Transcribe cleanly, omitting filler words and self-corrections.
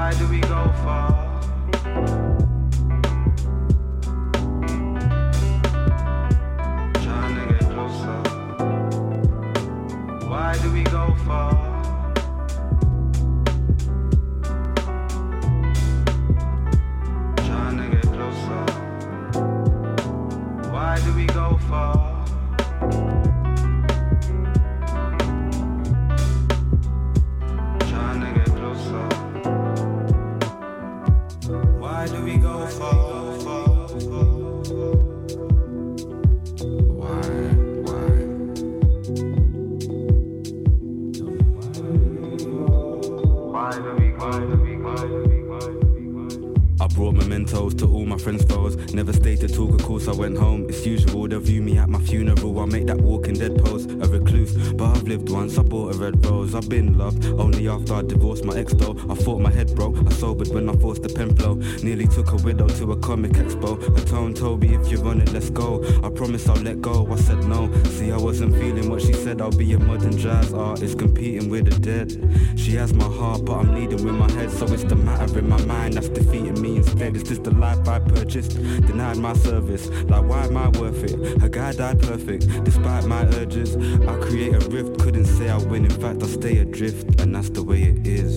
Why do we go far? Trying to get closer. Why do we go far? Trying to get closer. Why do we go far? Trying to get closer. Why do we go far? I brought mementos to all my friends' foes. Never stayed to talk, of course I went home. It's usual, they'll view me at my funeral. I'll make that walking dead pose, a recluse. But I've lived once, I bought a red rose. I've been loved, only after I divorced my ex though. I thought my head broke, I sobered when I forced the pen flow. Nearly took a widow to a comic expo. Her tone told me, if you're on it, let's go. I promised I'll let go, I said no. See, I wasn't feeling what she said. I'll be a modern jazz artist competing with the dead. She has my heart, but I'm leading with my head. So it's the matter in my mind that's defeating me instead. Is this the life I purchased? Denied my service. Like, why am I worth it? Her guy died perfect. Despite my urges, I create a rift. Couldn't say I win, in fact I stay adrift. And that's the way it is.